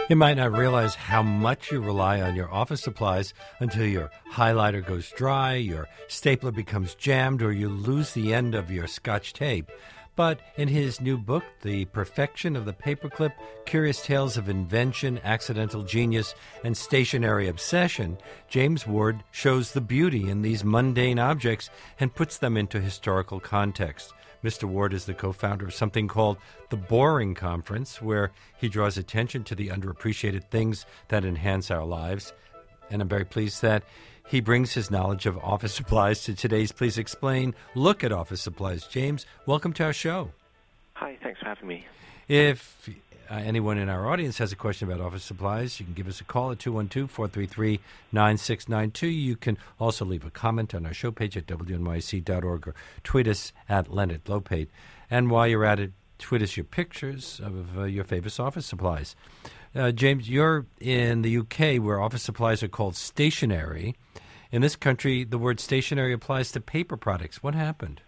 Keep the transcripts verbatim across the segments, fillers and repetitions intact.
You might not realize how much you rely on your office supplies until your highlighter goes dry, your stapler becomes jammed, or you lose the end of your Scotch tape. But in his new book, The Perfection of the Paperclip, Curious Tales of Invention, Accidental Genius, and Stationary Obsession, James Ward shows the beauty in these mundane objects and puts them into historical context. Mister Ward is the co-founder of something called the Boring Conference, where he draws attention to the underappreciated things that enhance our lives. And I'm very pleased that he brings his knowledge of office supplies to today's Please Explain Look at Office Supplies. James, welcome to our show. Hi, thanks for having me. If uh, anyone in our audience has a question about office supplies, you can give us a call at two one two, four three three, nine six nine two. You can also leave a comment on our show page at W N Y C dot org or tweet us at Leonard Lopate. And while you're at it, tweet us your pictures of uh, your favorite office supplies. Uh, James, you're in the U K where office supplies are called stationery. In this country, the word stationery applies to paper products. What happened?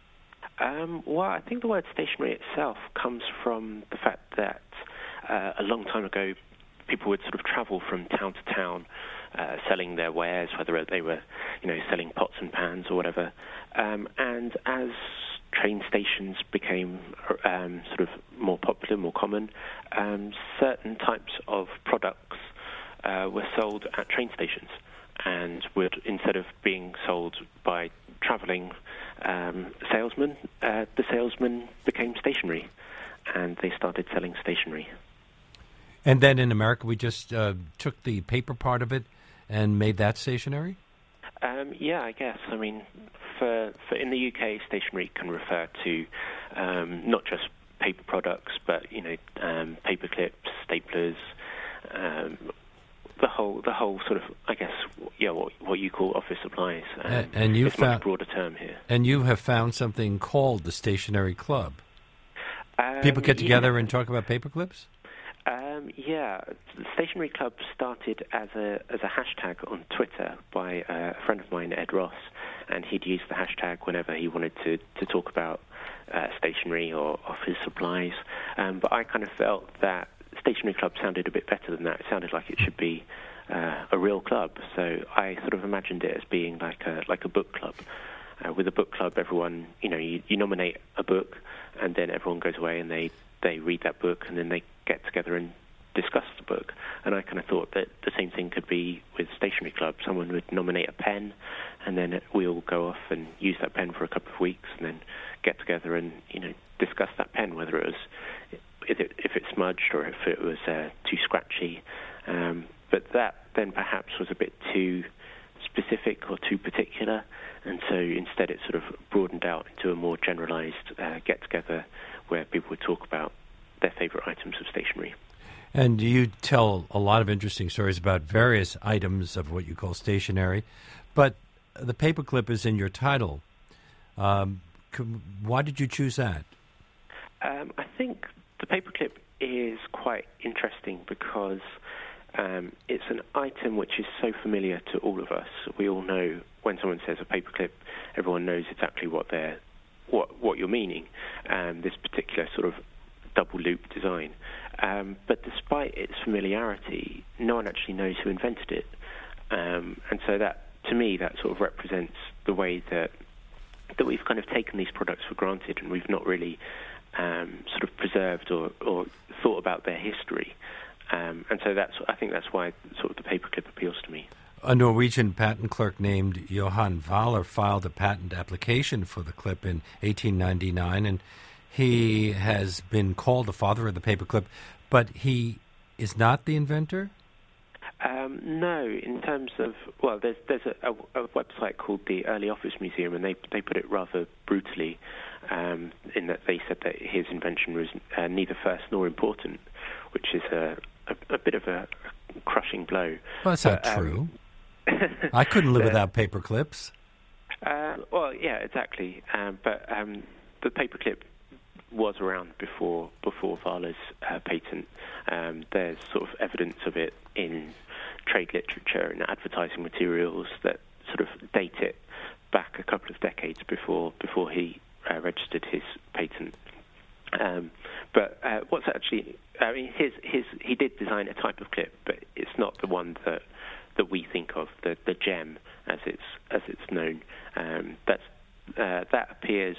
Um, well, I think the word stationery itself comes from the fact that uh, a long time ago, people would sort of travel from town to town uh, selling their wares, whether they were, you know, selling pots and pans or whatever. Um, and as train stations became um, sort of more popular, more common, um, certain types of products uh, were sold at train stations and would, instead of being sold by travelling um, salesmen, uh, the salesman became stationary, and they started selling stationery. And then in America, we just uh, took the paper part of it and made that stationery? Um, yeah, I guess. I mean, for, for in the U K, stationery can refer to um, not just paper products, but you know, um, paper clips, staplers, um, the whole, the whole sort of, I guess, yeah, what, what you call office supplies. Um, and, and you it's a found, much broader term here. And you have found something called the Stationery Club. Um, People get together yeah. and talk about paper clips? Um, yeah, the Stationery Club started as a as a hashtag on Twitter by uh, a friend of mine, Ed Ross, and he'd use the hashtag whenever he wanted to, to talk about uh, stationery or office supplies. Um, but I kind of felt that Stationery Club sounded a bit better than that. It sounded like it should be uh, a real club. So I sort of imagined it as being like a like a book club. Uh, with a book club, everyone, you know, you, you nominate a book, and then everyone goes away and they, they read that book, and then they get together and discuss the book. And I kind of thought that the same thing could be with Stationery Club. Someone would nominate a pen, and then we all go off and use that pen for a couple of weeks, and then get together and, you know, discuss that pen, whether it was if it, if it smudged or if it was uh, too scratchy. Um, but that then perhaps was a bit too specific or too particular, and so instead it sort of broadened out into a more generalized uh, get-together where people would talk about their favorite items of stationery. And you tell a lot of interesting stories about various items of what you call stationery, but the paperclip is in your title. Um, why did you choose that? Um, I think the paperclip is quite interesting because um, it's an item which is so familiar to all of us. We all know when someone says a paperclip, everyone knows exactly what they're what what you're meaning. Um, this particular sort of double loop design. Um, but despite its familiarity, no one actually knows who invented it. Um, and so that, to me, that sort of represents the way that that we've kind of taken these products for granted, and we've not really um, sort of preserved or, or thought about their history. Um, and so that's, I think that's why sort of the paperclip appeals to me. A Norwegian patent clerk named Johan Valler filed a patent application for the clip in eighteen ninety-nine, and he has been called the father of the paperclip, but he is not the inventor? Um, no, in terms of, well, there's there's a, a, a website called the Early Office Museum, and they they put it rather brutally, um, in that they said that his invention was uh, neither first nor important, which is a, a, a bit of a crushing blow. Well, that's but, not um, true. I couldn't live the, without paper clips. Uh, well, yeah, exactly. Um, but um, the paperclip was around before before Valler's uh, patent. Um, there's sort of evidence of it in trade literature and advertising materials that sort of date it back a couple of decades before before he uh, registered his patent. Um, but uh, what's actually, I mean, his his he did design a type of clip, but it's not the one that that we think of, the the gem as it's as it's known. Um, that's uh, that appears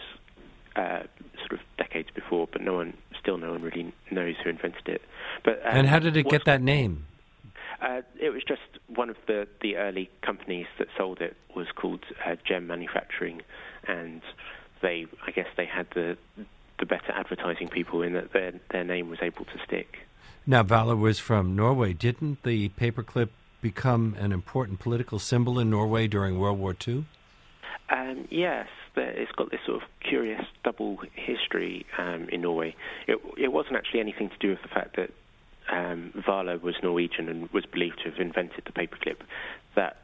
uh, sort of decades before, but no one still no one really knows who invented it. But um, and how did it get that name? Uh, it was just one of the, the early companies that sold it was called uh, Gem Manufacturing, and they, I guess, they had the the better advertising people in that their their name was able to stick. Now, Valar was from Norway. Didn't the paperclip become an important political symbol in Norway during World War Two? Um, yes, it's got this sort of curious double history um, in Norway. It, it wasn't actually anything to do with the fact that Um, Valar was Norwegian and was believed to have invented the paperclip. That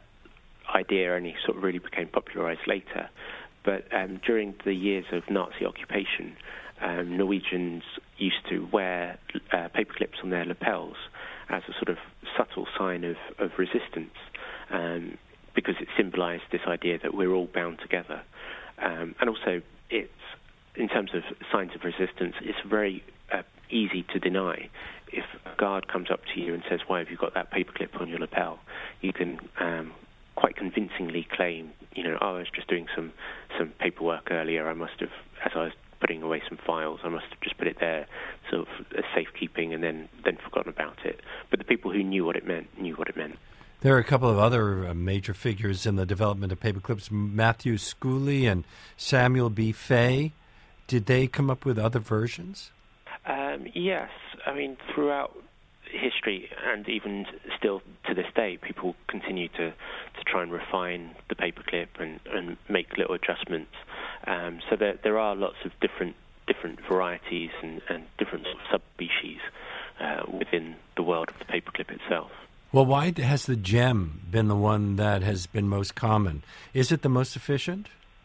idea only sort of really became popularized later. But um, during the years of Nazi occupation, um, Norwegians used to wear uh, paperclips on their lapels as a sort of subtle sign of, of resistance, um, because it symbolized this idea that we're all bound together. Um, and also, it's, in terms of signs of resistance, it's very uh, easy to deny. If a guard comes up to you and says, "Why have you got that paperclip on your lapel?" you can um, quite convincingly claim, you know, "Oh, I was just doing some, some paperwork earlier. I must have, as I was putting away some files, I must have just put it there, sort of as safekeeping, and then, then forgotten about it." But the people who knew what it meant knew what it meant. There are a couple of other uh, major figures in the development of paperclips, Matthew Schooley and Samuel B. Fay. Did they come up with other versions? Um, yes. I mean, throughout history and even still to this day, people continue to, to try and refine the paperclip and, and make little adjustments. Um, so there, there are lots of different different varieties and, and different sort of subspecies uh, within the world of the paperclip itself. Well, why has the gem been the one that has been most common? Is it the most efficient?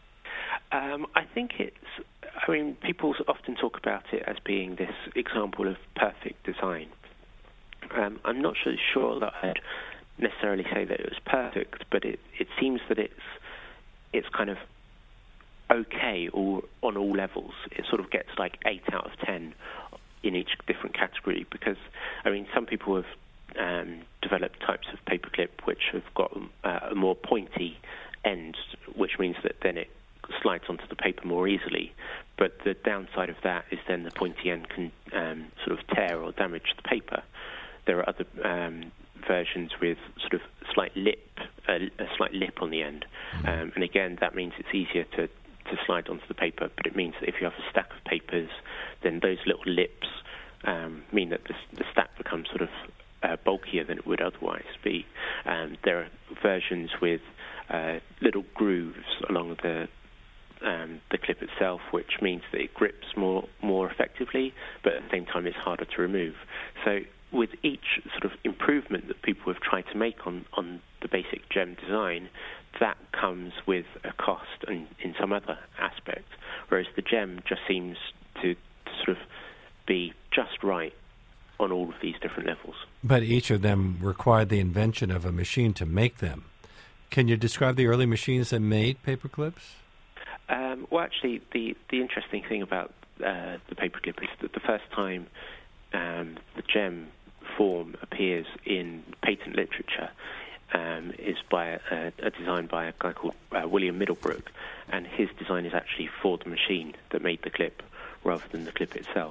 Um, I think it's, I mean, people often talk about it as being this example of perfect design. Um, I'm not so sure that I'd necessarily say that it was perfect, but it, it seems that it's it's kind of okay all, on all levels. It sort of gets like eight out of ten in each different category, because, I mean, some people have um, developed types of paperclip which have got uh, a more pointy end, which means that then it slides onto the paper more easily. But the downside of that is then the pointy end can um, sort of tear or damage the paper. There are other um, versions with sort of slight lip, uh, a slight lip on the end, um, and again that means it's easier to, to slide onto the paper. But it means that if you have a stack of papers, then those little lips um, mean that the, the stack becomes sort of uh, bulkier than it would otherwise be. Um, there are versions with uh, little grooves along the Um, the clip itself, which means that it grips more more effectively, but at the same time it's harder to remove. So with each sort of improvement that people have tried to make on, on the basic gem design, that comes with a cost and in some other aspect, whereas the gem just seems to, to sort of be just right on all of these different levels. But each of them required the invention of a machine to make them. Can you describe the early machines that made paperclips? Um, well, actually, the, the interesting thing about uh, the paperclip is that the first time um, the gem form appears in patent literature um, is by a, a design by a guy called uh, William Middlebrook, and his design is actually for the machine that made the clip rather than the clip itself.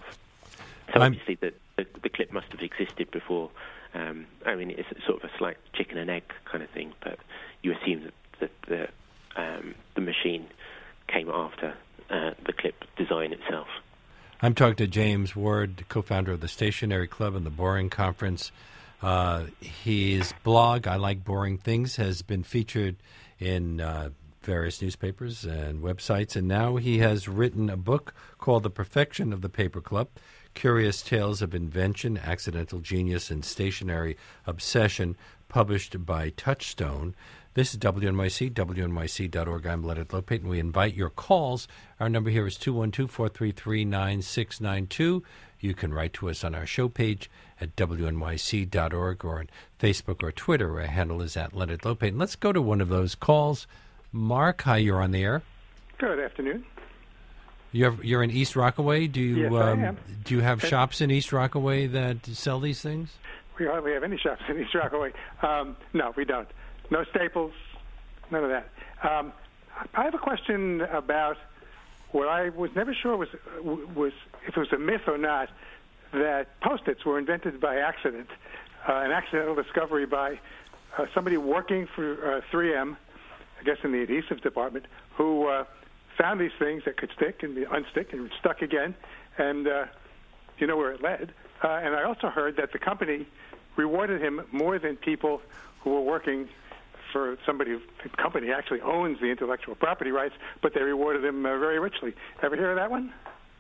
So I'm... obviously the, the, the clip must have existed before. Um, I mean, it's sort of a slight chicken and egg kind of thing, but you assume that, that the, um, the machine came after uh, the clip design itself. I'm talking to James Ward, co-founder of the Stationery Club and the Boring Conference. Uh, his blog, I Like Boring Things, has been featured in uh, various newspapers and websites, and now he has written a book called The Perfection of the Paperclip, Curious Tales of Invention, Accidental Genius, and Stationary Obsession, published by Touchstone. This is W N Y C, W N Y C dot org. I'm Leonard Lopate, and we invite your calls. Our number here is two one two, four three three, nine six nine two. You can write to us on our show page at W N Y C dot org or on Facebook or Twitter. Our handle is at Leonard Lopate. And let's go to one of those calls. Mark, hi, you're on the air. Good afternoon. You're you're in East Rockaway. Do you Yes, I um, am. do you have Okay. shops in East Rockaway that sell these things? We hardly have any shops in East Rockaway. Um, no, we don't. No Staples, none of that. Um, I have a question about what I was never sure was was if it was a myth or not, that Post-its were invented by accident, uh, an accidental discovery by uh, somebody working for uh, three M, I guess in the adhesive department, who uh, found these things that could stick and be unstick and stuck again, and uh, you know where it led. Uh, and I also heard that the company rewarded him more than people who were working for somebody who the company actually owns the intellectual property rights, but they rewarded him uh, very richly. Ever hear of that one?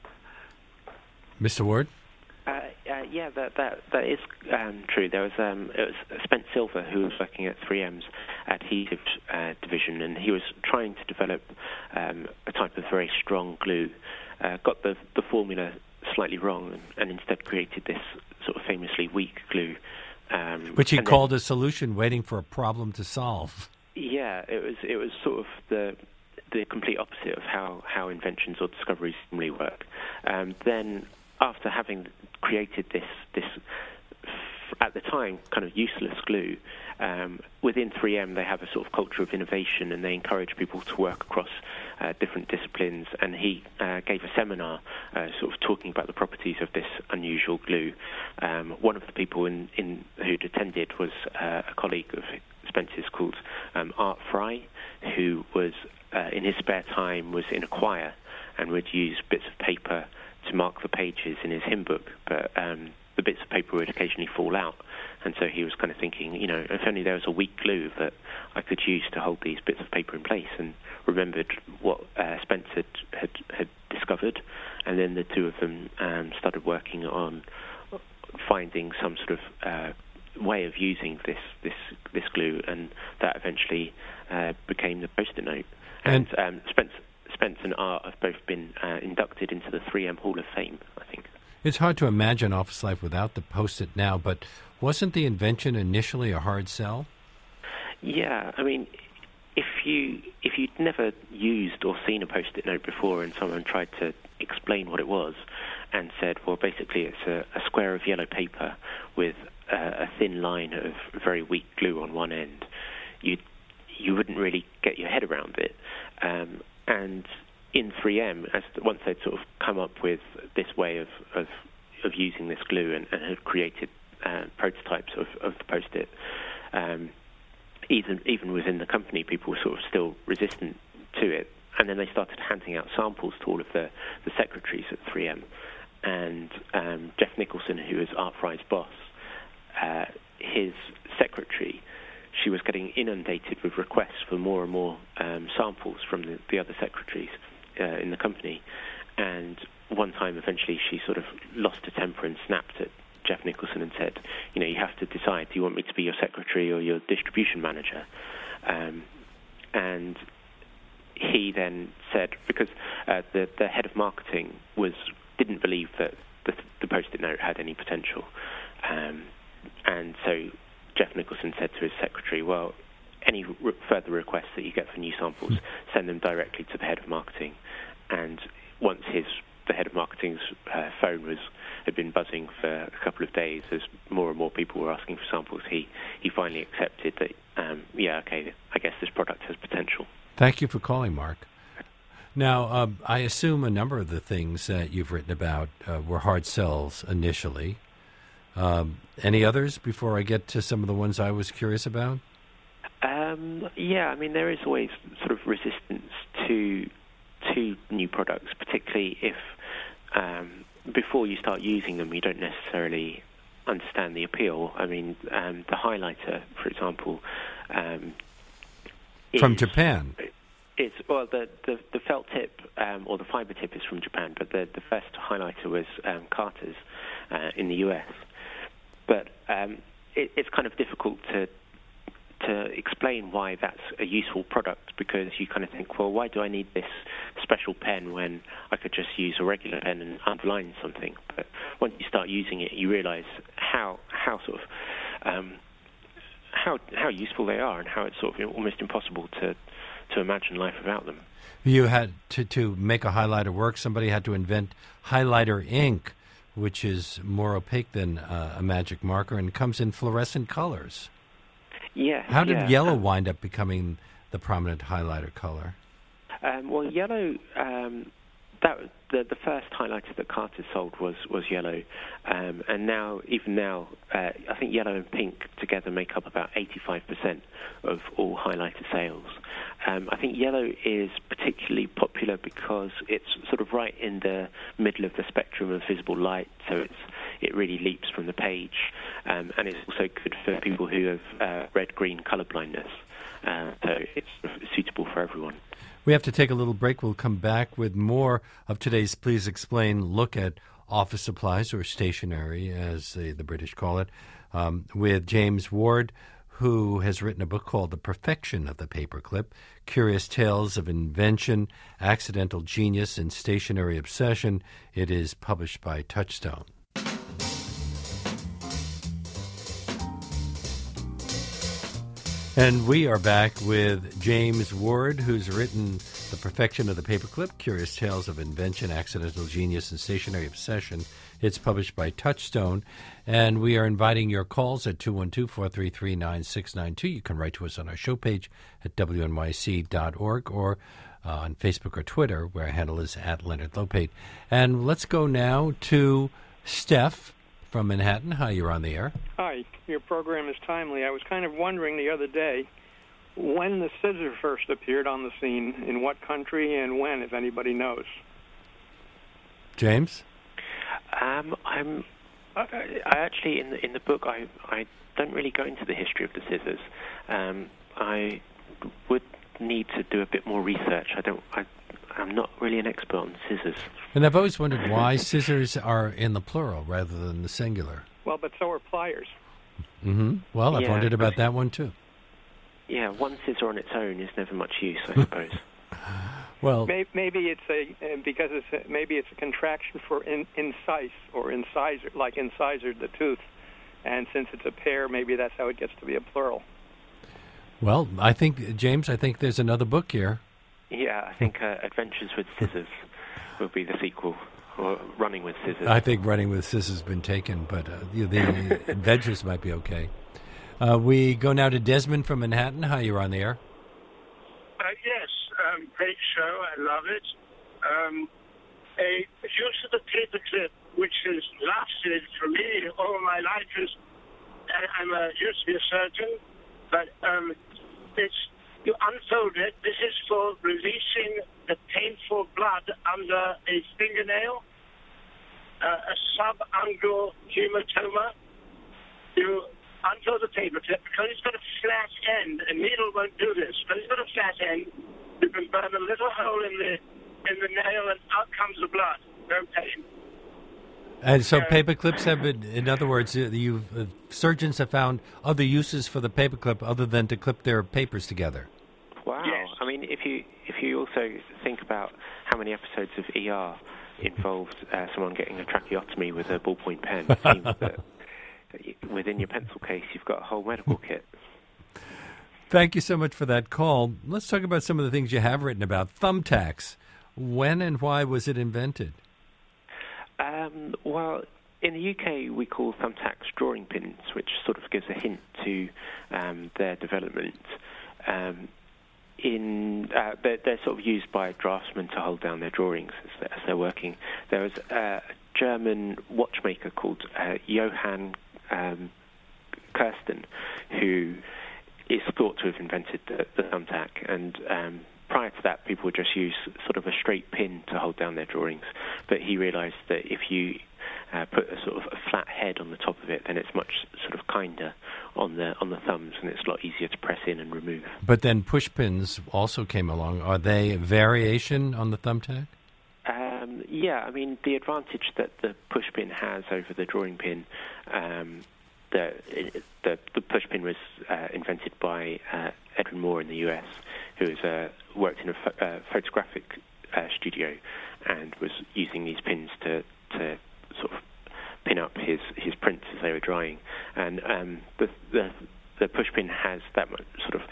Mister Ward? Uh, uh, yeah, that that that is um, true. There was um, it was Spence Silver who was working at three M's adhesive uh, division, and he was trying to develop um, a type of very strong glue. Uh, got the the formula slightly wrong, and, and instead created this sort of famously weak glue, um, Which he and called then, a solution, waiting for a problem to solve. Yeah, it was it was sort of the the complete opposite of how, how inventions or discoveries normally work. Um, then, after having created this this at the time kind of useless glue, um, within three M they have a sort of culture of innovation, and they encourage people to work across uh, different disciplines. And he uh, gave a seminar uh, sort of talking about the properties of this unusual glue. Um, one of the people in, in who'd attended was uh, a colleague of Spence's called um, Art Fry, who was uh, in his spare time was in a choir and would use bits of paper to mark the pages in his hymn book, but um, the bits of paper would occasionally fall out. And so he was kind of thinking, you know, if only there was a weak glue that I could use to hold these bits of paper in place, and remembered what uh, Spence had, had, had discovered. And then the two of them um, started working on finding some sort of uh, way of using this, this, this glue, and that eventually uh, became the Post-it note. And, and um, Spence, Spence and Art have both been uh, inducted into the three M Hall of Fame, I think. It's hard to imagine office life without the Post-it now, but wasn't the invention initially a hard sell? Yeah, I mean, if you if you'd never used or seen a Post-it note before, and someone tried to explain what it was, and said, well, basically it's a, a square of yellow paper with a, a thin line of very weak glue on one end, you you wouldn't really get your head around it. Um, and in three M, as once they'd sort of come up with this way of of, of using this glue, and, and had created uh, prototypes of, of the Post-it, um, even even within the company, people were sort of still resistant to it. And then they started handing out samples to all of the, the secretaries at three M. And um, Jeff Nicholson, who is Art Fry's boss, uh, his secretary, she was getting inundated with requests for more and more um, samples from the, the other secretaries uh, in the company. And one time, eventually, she sort of lost her temper and snapped at Jeff Nicholson and said, you know, you have to decide, do you want me to be your secretary or your distribution manager? Um, and he then said, because uh, the, the head of marketing was didn't believe that the, the Post-it note had any potential. Um, and so Jeff Nicholson said to his secretary, well, any re- further requests that you get for new samples, send them directly to the head of marketing. And once his the head of marketing's uh, phone was had been buzzing for a couple of days as more and more people were asking for samples, he, he finally accepted that, um, yeah, okay, I guess this product has potential. Thank you for calling, Mark. Now, um, I assume a number of the things that you've written about uh, were hard sells initially. Um, any others before I get to some of the ones I was curious about? Um, yeah, I mean, there is always sort of resistance to to new products, particularly if um, before you start using them, you don't necessarily understand the appeal. I mean, um, the highlighter, for example, um, from is, Japan. It's well, the the, the felt tip um, or the fiber tip is from Japan, but the the first highlighter was um, Carter's uh, in the U S. But um, it, it's kind of difficult to to explain why that's a useful product, because you kind of think, well, why do I need this special pen when I could just use a regular pen and underline something? But once you start using it, you realize how how sort of um, how how useful they are, and how it's sort of almost impossible to to imagine life without them. You had to, to make a highlighter work, somebody had to invent highlighter ink, which is more opaque than uh, a magic marker and comes in fluorescent colors. Yeah. How did yeah. yellow um, wind up becoming the prominent highlighter color? Um, well, yellow. Um, that the the first highlighter that Carter sold was was yellow, um, and now even now, uh, I think yellow and pink together make up about eighty-five percent of all highlighter sales. Um, I think yellow is particularly popular because it's sort of right in the middle of the spectrum of visible light, so it's it really leaps from the page, um, and it's also good for people who have uh, red-green color blindness. Uh, so it's suitable for everyone. We have to take a little break. We'll come back with more of today's Please Explain look at office supplies, or stationery, as the, the British call it, um, with James Ward, who has written a book called The Perfection of the Paperclip, Curious Tales of Invention, Accidental Genius, and Stationery Obsession. It is published by Touchstone. And we are back with James Ward, who's written The Perfection of the Paperclip, Curious Tales of Invention, Accidental Genius, and Stationery Obsession. It's published by Touchstone. And we are inviting your calls at two one two, four three three, nine six nine two. You can write to us on our show page at W N Y C dot org or uh, on Facebook or Twitter, where our handle is at Leonard Lopate. And let's go now to Steph from Manhattan. Hi, you're on the air. Hi, your program is timely. I was kind of wondering the other day when the scissor first appeared on the scene, in what country and when, if anybody knows. James? Um, I'm. I, I actually in the in the book I I don't really go into the history of the scissors. Um, I would need to do a bit more research. I don't. I, I'm not really an expert on scissors. And I've always wondered why scissors are in the plural rather than the singular. Well, but so are pliers. Mm-hmm. Well, I've Yeah, wondered about that one, too. Yeah, one scissor on its own is never much use, I suppose. Well, maybe, maybe it's a uh, because it's a, maybe it's a contraction for in, incise or incisor, like incisor, the tooth, and since it's a pair, maybe that's how it gets to be a plural. Well, I think James, I think there's another book here. Yeah, I think uh, Adventures with Scissors will be the sequel, or Running with Scissors. I think Running with Scissors has been taken, but uh, the, the Adventures might be okay. Uh, we go now to Desmond from Manhattan. Hi, you're on the air. Uh, yes, um, great show. I love it. Um, a use of the paperclip, which has lasted for me all my life, is I, I'm a, used to be a surgeon, but um, it's you unfold it. This is for releasing the painful blood under a fingernail, uh, a subungual hematoma. You unfold the paperclip because it's got a flat end. A needle won't do this, but it's got a flat end. You can burn a little hole in the in the nail, and out comes the blood. No pain. And so Uh, paper clips have been, in other words, uh, you uh, surgeons have found other uses for the paperclip other than to clip their papers together. Wow. Yes. I mean, if you if you also think about how many episodes of E R involved uh, someone getting a tracheotomy with a ballpoint pen, it seems that within your pencil case you've got a whole medical kit. Thank you so much for that call. Let's talk about some of the things you have written about. Thumbtacks. When and why was it invented? Um, well, in the U K we call thumbtacks drawing pins, which sort of gives a hint to um, their development. Um, in uh, they're, they're sort of used by draftsmen to hold down their drawings as they're, as they're working. There was a German watchmaker called uh, Johann um, Kirsten, who is thought to have invented the, the thumbtack, and um, prior to that, people would just use sort of a straight pin to hold down their drawings. But he realised that if you uh, put a sort of a flat head on the top of it, then it's much sort of kinder on the on the thumbs, and it's a lot easier to press in and remove. But then push pins also came along. Are they a variation on the thumbtack? Um, yeah, I mean, the advantage that the push pin has over the drawing pin, um, the, the the push pin was uh, invented by uh, Edwin Moore in the U S, who was, uh, worked in a pho- uh, photographic uh, studio and was using these pins to, to sort of pin up his, his prints as they were drying. And um, the, the the push pin has that much, sort of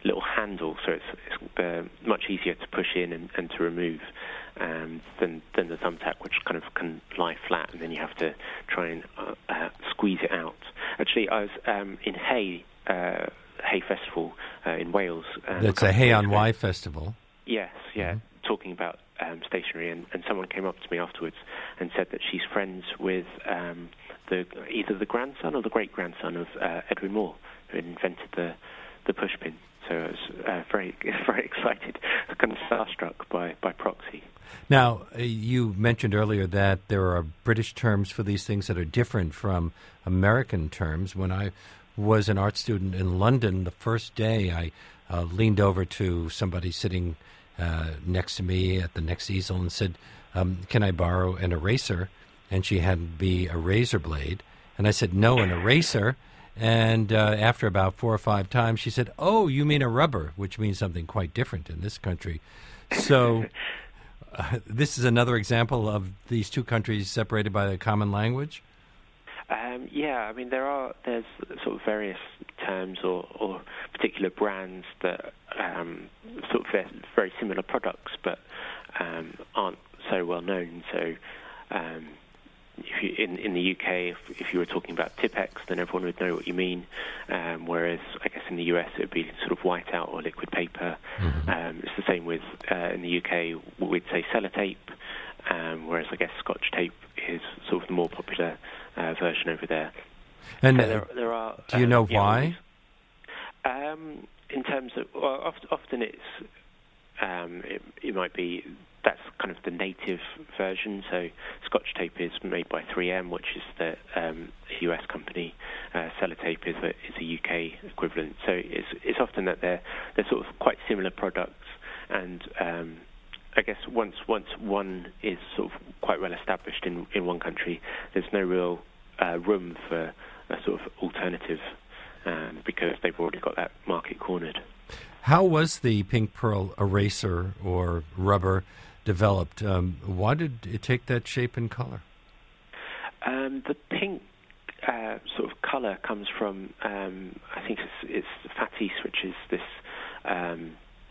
little handle, so it's, it's uh, much easier to push in and, and to remove um, than than the thumbtack, which kind of can lie flat, and then you have to try and uh, uh, squeeze it out. Actually, I was um, in Hay uh, Hay Festival uh, in Wales. Um, That's a, a Hay on Wye festival. Yes, yeah, Mm-hmm. talking about um, stationery, and, and someone came up to me afterwards and said that she's friends with um, the either the grandson or the great grandson of uh, Edwin Moore, who invented the the pushpin. So I was uh, very very excited, kind of starstruck by, by proxy. Now, uh, you mentioned earlier that there are British terms for these things that are different from American terms. When I was an art student in London, the first day I uh, leaned over to somebody sitting uh, next to me at the next easel and said, um, can I borrow an eraser? And she had me a razor blade. And I said, no, an eraser. And uh, after about four or five times, she said, oh, you mean a rubber, which means something quite different in this country. So uh, this is another example of these two countries separated by a common language? Um, yeah, I mean, there are, there's sort of various terms or, or particular brands that um, sort of they're very similar products, but um, aren't so well known. So um, if you, in, in the U K, if, if you were talking about Tipex, then everyone would know what you mean, um, whereas I guess in the U S it would be sort of whiteout or liquid paper. Mm-hmm. Um, it's the same with, uh, in the U K, we'd say sellotape, um, whereas I guess Scotch tape is sort of the more popular uh, version over there. And so uh, there, there are, do you um, know yeah, why? Um, in terms of, well, oft, often it's, um, it, it might be, that's kind of the native version. So Scotch tape is made by three M, which is the um, U S company. Uh, Sellotape is a, is a U K equivalent. So it's, it's often that they're they're sort of quite similar products. And um, I guess once once one is sort of quite well established in in one country, there's no real uh, room for a sort of alternative um, because they've already got that market cornered. How was the Pink Pearl eraser or rubber developed? Um, why did it take that shape and color? Um, the pink uh, sort of color comes from, um, I think it's, it's Fatisse, which is this um,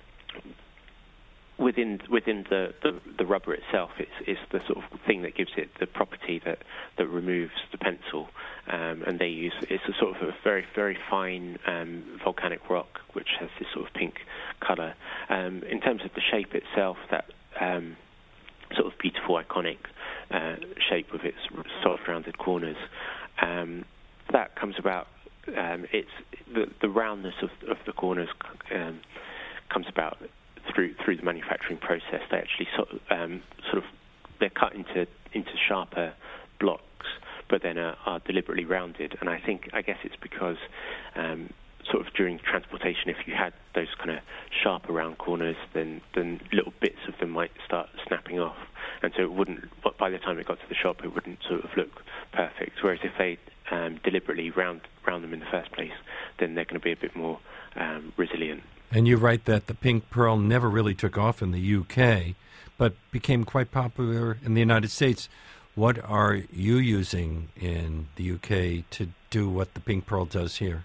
within within the, the, the rubber itself. It's, it's the sort of thing that gives it the property that, that removes the pencil. Um, and they use it's a sort of a very very fine um, volcanic rock which has this sort of pink color. Um, in terms of the shape itself, that Um, sort of beautiful, iconic uh, shape with its soft, rounded corners. Um, that comes about. Um, it's the, the roundness of, of the corners um, comes about through through the manufacturing process. They actually sort of, um, sort of they're cut into into sharper blocks, but then are, are deliberately rounded. And I think I guess it's because Um, sort of during transportation, if you had those kind of sharper round corners, then then little bits of them might start snapping off, and so it wouldn't. But by the time it got to the shop, it wouldn't sort of look perfect. Whereas if they um, deliberately round round them in the first place, then they're going to be a bit more um, resilient. And you write that the Pink Pearl never really took off in the U K, but became quite popular in the United States. What are you using in the U K to do what the Pink Pearl does here?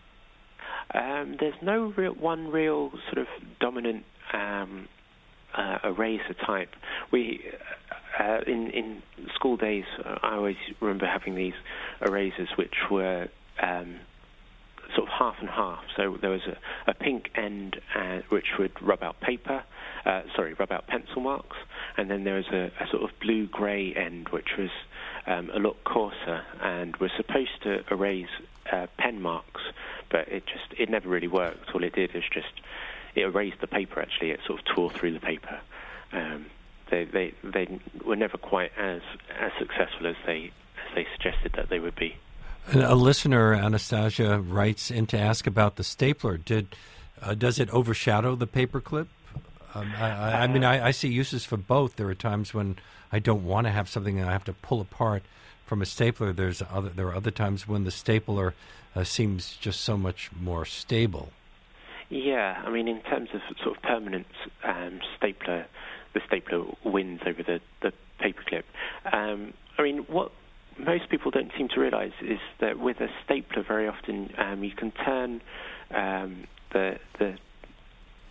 Um, there's no real one real sort of dominant um, uh, eraser type. We uh, in in school days, uh, I always remember having these erasers which were um, sort of half and half. So there was a, a pink end uh, which would rub out paper, uh, sorry, rub out pencil marks, and then there was a, a sort of blue-grey end which was um, a lot coarser and was supposed to erase uh, pen marks, but it just it never really worked. All it did is just it erased the paper. Actually, it sort of tore through the paper. Um, they they they were never quite as as successful as they as they suggested that they would be. A listener, Anastasia, writes in to ask about the stapler. Did uh, does it overshadow the paperclip? Um, I, I, I mean, I, I see uses for both. There are times when I don't want to have something that I have to pull apart from a stapler. There's other there are other times when the stapler uh, seems just so much more stable. Yeah, I mean, in terms of sort of permanent um, stapler, the stapler wins over the the paperclip. Um, I mean, what most people don't seem to realise is that with a stapler, very often um, you can turn um, the the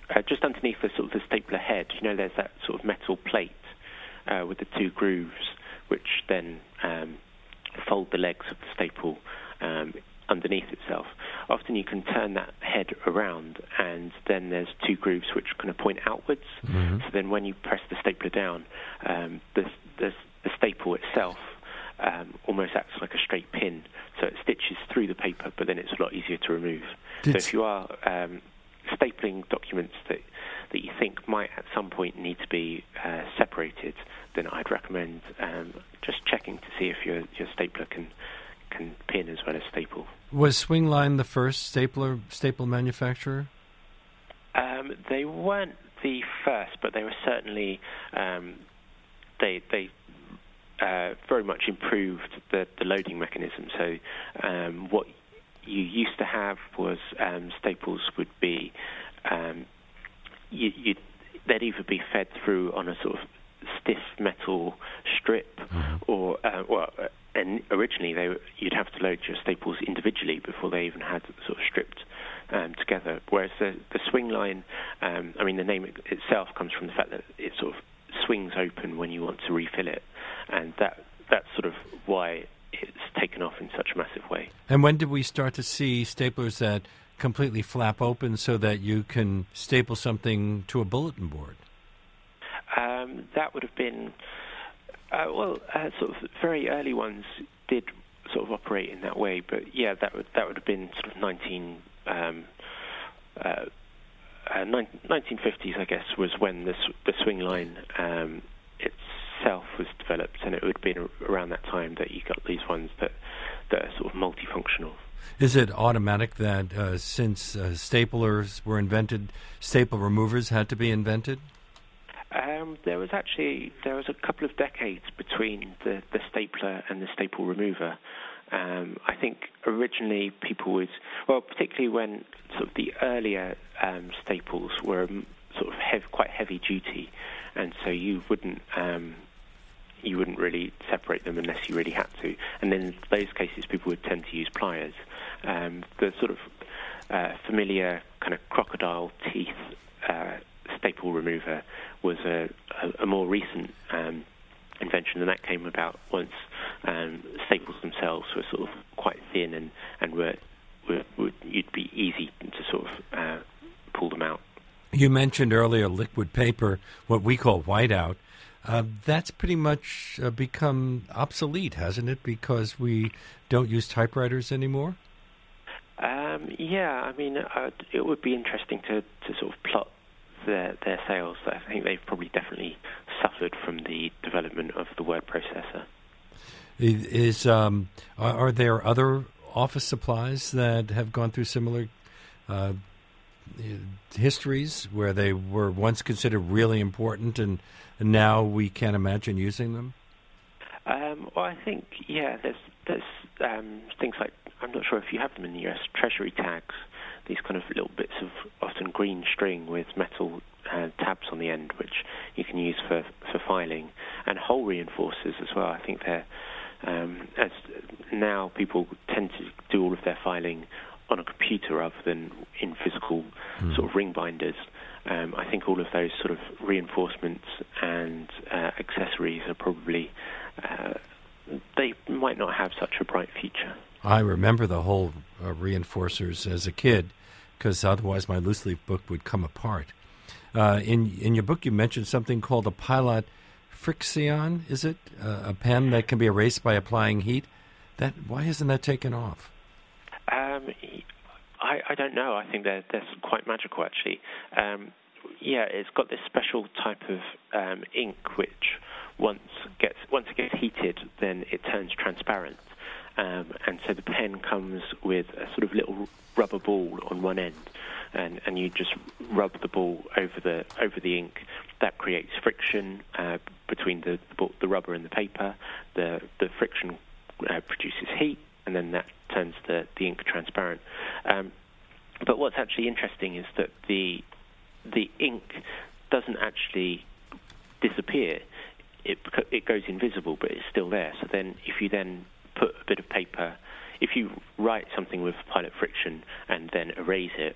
uh, just underneath the sort of the stapler head, you know, there's that sort of metal plate uh, with the two grooves, which then um, fold the legs of the staple um, underneath itself. Often you can turn that head around, and then there's two grooves which kind of point outwards. Mm-hmm. So then when you press the stapler down, um, the, the, the staple itself um, almost acts like a straight pin. So it stitches through the paper, but then it's a lot easier to remove. Did so if you are um, stapling documents that, that you think might at some point need to be uh, separated, then I'd recommend um, just checking to see if your, your stapler can can pin as well as staple. Was Swingline the first stapler staple manufacturer? Um, they weren't the first, but they were certainly um, they they uh, very much improved the, the loading mechanism. So um, what you used to have was um, staples would be um, you, you'd, they'd either be fed through on a sort of stiff metal strip, mm-hmm. or uh, well. And originally, they, you'd have to load your staples individually before they even had sort of stripped um, together. Whereas the, the Swingline, um, I mean, the name itself comes from the fact that it sort of swings open when you want to refill it, and that that's sort of why it's taken off in such a massive way. And when did we start to see staplers that completely flap open so that you can staple something to a bulletin board? Um, that would have been. Uh, well, uh, sort of very early ones did sort of operate in that way, but yeah, that would that would have been sort of nineteen um, uh, uh, nineteen fifties, I guess, was when the the Swingline um, itself was developed, and it would have been around that time that you got these ones that that are sort of multifunctional. Is it automatic that uh, since uh, staplers were invented, staple removers had to be invented? Um, there was actually there was a couple of decades between the, the stapler and the staple remover. Um, I think originally people would, well, particularly when sort of the earlier um, staples were um, sort of hev- quite heavy duty, and so you wouldn't um, you wouldn't really separate them unless you really had to. And then in those cases, people would tend to use pliers. Um, the sort of uh, familiar kind of crocodile teeth Uh, staple remover was a, a, a more recent um, invention, and that came about once um, staples themselves were sort of quite thin and, and were, were, were you'd be easy to sort of uh, pull them out. You mentioned earlier liquid paper, what we call whiteout. Uh, that's pretty much uh, become obsolete, hasn't it, because we don't use typewriters anymore? Um, yeah, I mean, uh, it would be interesting to, to sort of plot Their, their sales. I think they've probably definitely suffered from the development of the word processor. Is um, are, are there other office supplies that have gone through similar uh, histories where they were once considered really important and, and now we can't imagine using them? Um, well, I think, yeah, there's, there's um, things like, I'm not sure if you have them in the U S, treasury tags, these kind of little bits of often green string with metal uh, tabs on the end, which you can use for, for filing, and hole reinforcers as well. I think they're, um, as now people tend to do all of their filing on a computer rather than in physical mm. sort of ring binders. Um, I think all of those sort of reinforcements and uh, accessories are probably, uh, they might not have such a bright future. I remember the whole uh, reinforcers as a kid, because otherwise my loose leaf book would come apart. Uh, in in your book, you mentioned something called a Pilot Frixion. Is it uh, a pen that can be erased by applying heat? That why hasn't that taken off? Um, I, I don't know. I think they're, they're quite magical, actually. Um, yeah, it's got this special type of um, ink which once gets once it gets heated, then it turns transparent. Um, and so the pen comes with a sort of little rubber ball on one end, and, and you just rub the ball over the over the ink. That creates friction uh, between the, the the rubber and the paper. The the friction uh, produces heat, and then that turns the, the ink transparent. Um, but what's actually interesting is that the the ink doesn't actually disappear. It it goes invisible, but it's still there. So then, if you then put a bit of paper, if you write something with Pilot Frixion and then erase it,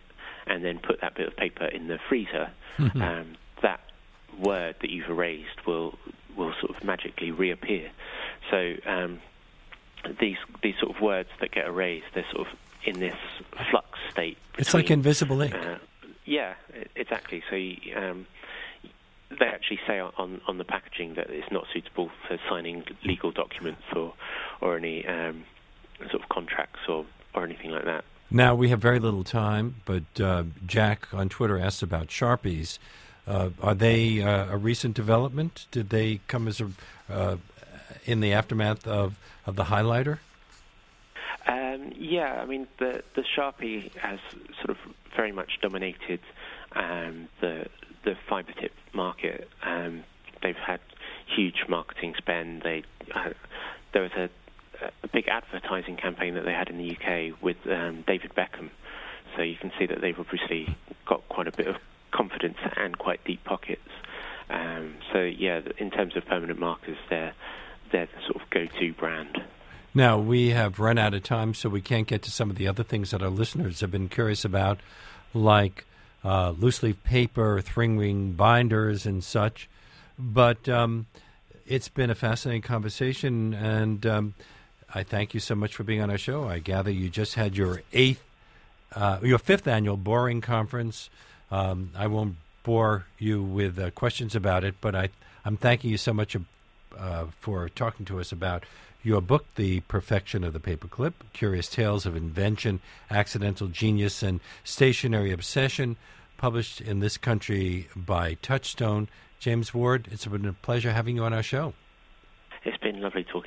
and then put that bit of paper in the freezer, um, that word that you've erased will will sort of magically reappear. So um, these these sort of words that get erased, they're sort of in this flux state. Between, it's like invisible ink. Uh, yeah, exactly. So you, um, they actually say on, on the packaging that it's not suitable for signing legal documents or or any um, sort of contracts or, or anything like that. Now, we have very little time, but uh, Jack on Twitter asked about Sharpies. Uh, are they uh, a recent development? Did they come as a uh, in the aftermath of, of the highlighter? Um, yeah, I mean, the, the Sharpie has sort of very much dominated um, the the fiber tip market. Um, they've had huge marketing spend. They uh, there was a, a big advertising campaign that they had in the U K with um, David Beckham. So you can see that they've obviously got quite a bit of confidence and quite deep pockets. Um, so yeah, in terms of permanent markers, they're they're the sort of go-to brand. Now, we have run out of time, so we can't get to some of the other things that our listeners have been curious about, like uh, loose-leaf paper, three-ring binders, and such. But um, it's been a fascinating conversation, and um, I thank you so much for being on our show. I gather you just had your eighth, uh, your fifth annual Boring Conference. Um, I won't bore you with uh, questions about it, but I, I'm thanking you so much uh, for talking to us about your book, The Perfection of the Paperclip, Curious Tales of Invention, Accidental Genius, and Stationary Obsession, published in this country by Touchstone. James Ward, it's been a pleasure having you on our show. It's been lovely talking.